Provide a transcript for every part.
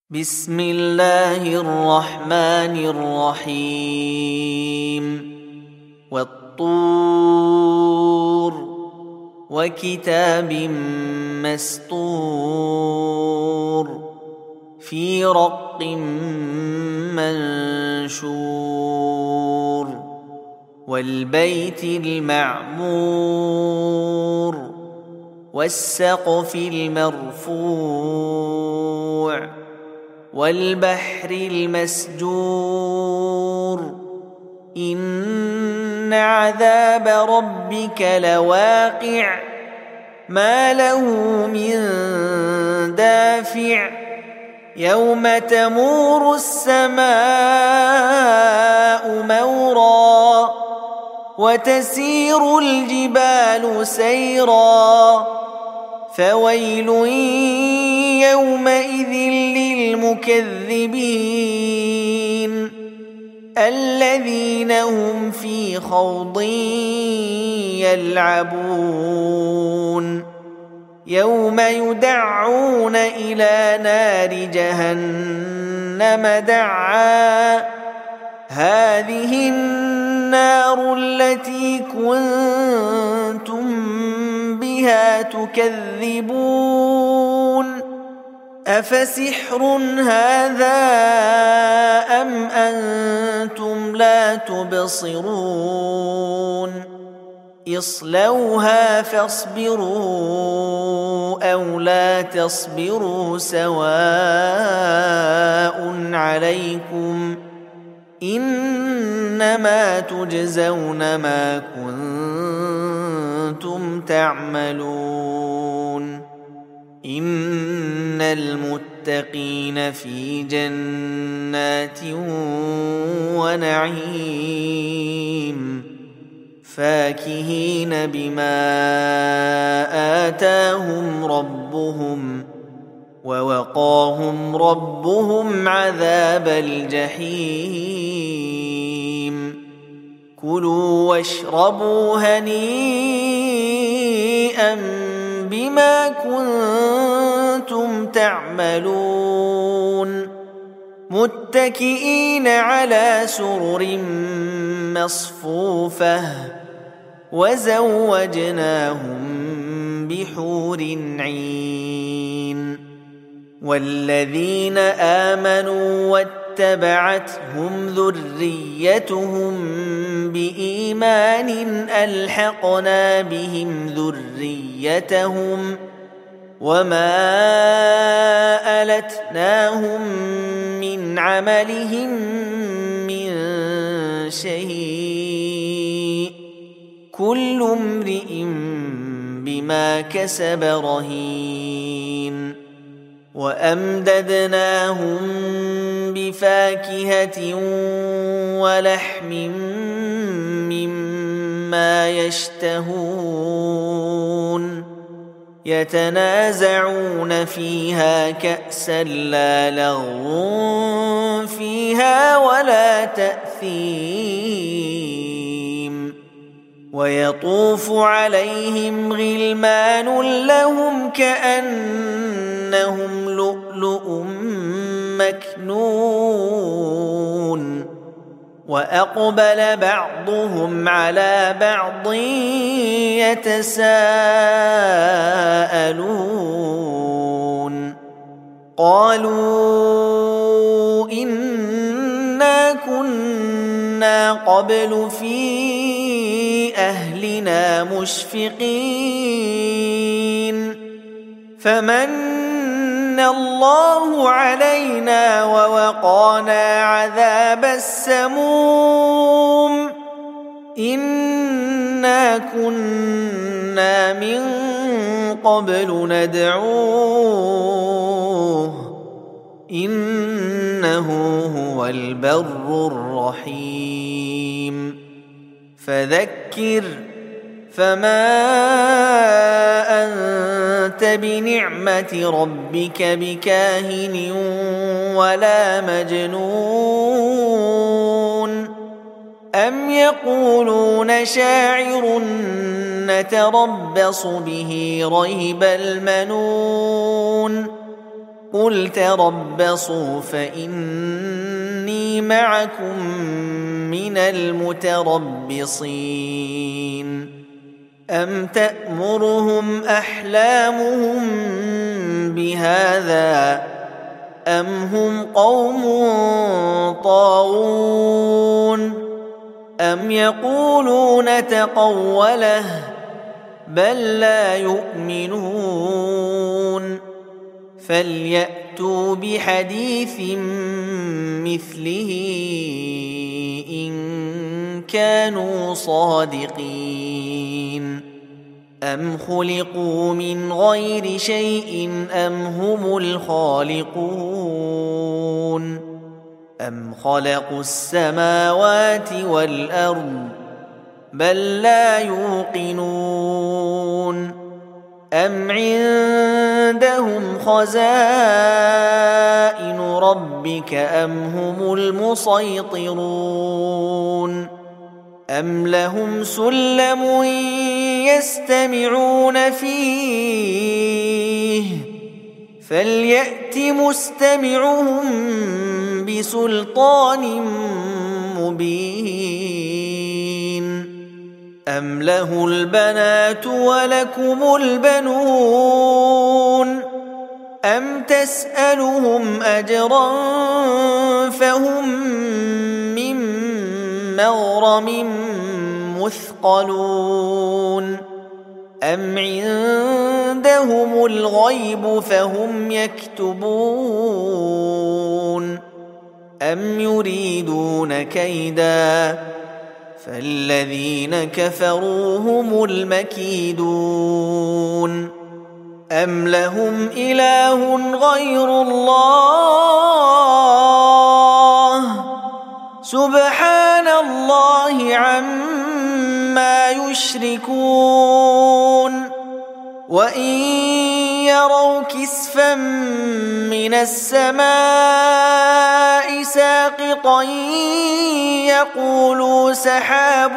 بسم الله الرحمن الرحيم والطور وكتاب مسطور في رق منشور والبيت المعمور والسقف المرفوع والبحر المسجور إن عذاب ربك لواقع ما له من دافع يوم تمور السماء مورا وتسير الجبال سيرا فويل يومئذ للمكذبين الذين هم في خوض يلعبون يوم يدعون إلى نار جهنم دعا هذه النار التي كنتم بها تكذبون أفسحر هذا أم أنتم لا تبصرون اصلوها فاصبروا أو لا تصبروا سواء عليكم إنما تجزون ما كنتم تعملون إن المتقين في جنات ونعيم فاكهين بما آتاهم ربهم ووقاهم ربهم عذاب الجحيم كلوا واشربوا هنيئا بما كنتم تعملون متكئين على سرر مصفوفة وزوجناهم بحور عين والذين آمنوا واتبعتهم ذريتهم بإيمان ألحقنا بهم ذريتهم وما ألتناهم من عملهم من شيء كل امرئ بما كسب رهين وأمددناهم بفاكهة ولحم مما يشتهون يتنازعون فيها كأسا لا لغو فيها ولا تأثيم ويطوف عليهم غلمان لهم كأنهم لؤلؤ مكنون وأقبل بعضهم على بعض يتساءلون قالوا إنا كنا قبل في أهلنا مشفقين فمن الله علينا ووقانا عذاب السموم إنا كنا من قبل ندعوه إنه هو البر الرحيم فذكر فما أنت بنعمة ربك بكاهن ولا مجنون أم يقولون شاعر نتربص به ريب المنون قل تربصوا فإني معكم من المتربصين أم تأمرهم أحلامهم بهذا أم هم قوم طاغون أم يقولون تقوله بل لا يؤمنون فليأتوا بحديث مثله إن كانوا صادقين أم خلقوا من غير شيء أم هم الخالقون أم خلقوا السماوات والأرض بل لا يوقنون أم عندهم خزائن ربك أم هم المسيطرون أم لهم سلم يستمعون فيه فليأت مستمعهم بسلطان مبين أم له البنات ولكم البنون أم تسألهم أجرا فهم من مغرم مثقلون أم عندهم الغيب فهم يكتبون أم يريدون كيدا فالذين كفروا هم المكيدون أم لهم إله غير الله سبحان الله عما يشركون وإن يروا كسفا من السماء ساقطا يقولوا سحاب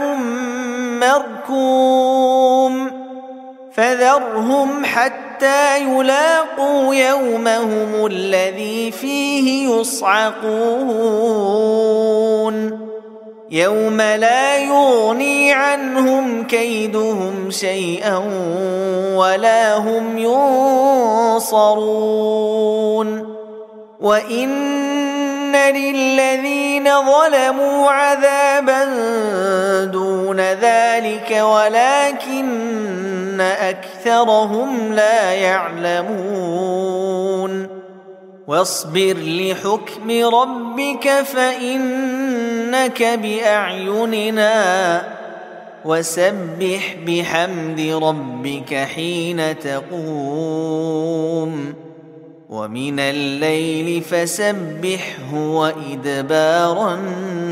مركوم فذرهم حتى يلاقوا يومهم الذي فيه يصعقون يوم لا يغني عنهم كيدهم شيئا ولا هم ينصرون وإن للذين ظلموا عذابا دون ذلك ولكن أكثرهم لا يعلمون واصبر لحكم ربك فإنك بأعيننا وسبح بحمد ربك حين تقوم ومن الليل فسبحه وإدبار النجوم